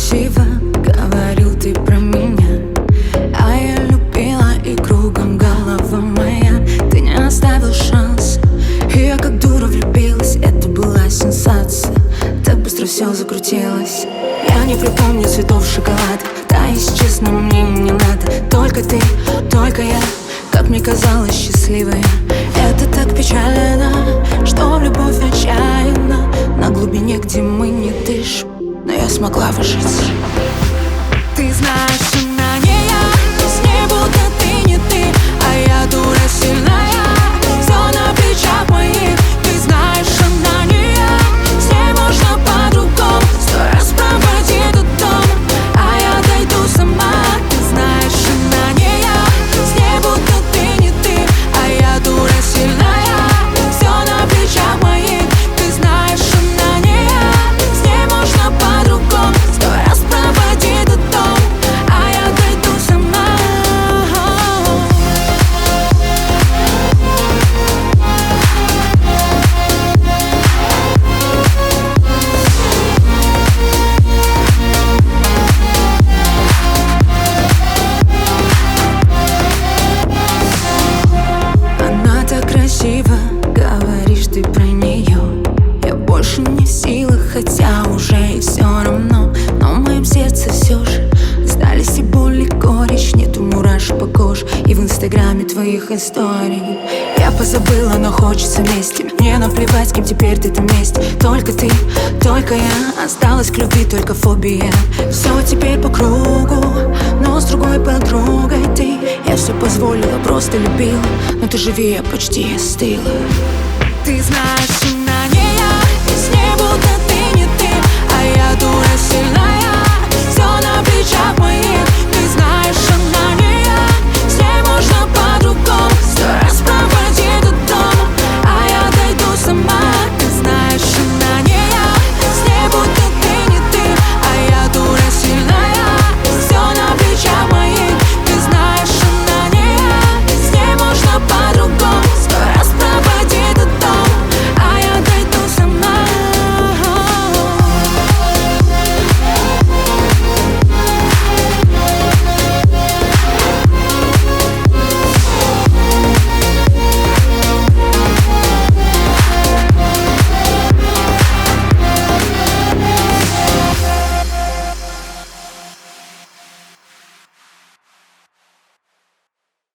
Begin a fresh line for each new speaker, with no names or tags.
красиво говорил ты про меня, а я любила, и кругом голова моя. Ты не оставил шанс, и я как дура влюбилась. Это была сенсация, так быстро все закрутилось. Я не припомню цветов шоколада, да, если честно, мне не надо. Только ты, только я, как мне казалось, счастливая. Это так печально, что любовь отчаянна на глубине, где мы не дышим, но я смогла выжить. Ты знаешь, она не я, с ней будто ты не ты, а я дура сильная, все на плечах моих. Ты знаешь, она не я, с ней можно по-другому. 100 раз проводи до дома, а я дойду сама. Ты знаешь, она не я, с ней будто ты не ты, а я дура сильная, все на плечах моих. Ты знаешь, она не я, с ней можно по-другому. 100 раз проводи до дома, а я дойду сама. Она так красиво, говоришь ты про нее. Я больше не в силах, хотя уже и все равно. Но в моем сердце все же остались и боль, и горечь. Нету мурашек по коже и в инстаграме твоих историй. Я позабыла, но хочется вместе. Мне наплевать, с кем теперь ты там вместе. Только ты, только я, осталась к любви только фобия. Все теперь по кругу, но с другой подругой ты. Я все позволила, просто любила, но ты живи, я почти остыла. Ты знаешь,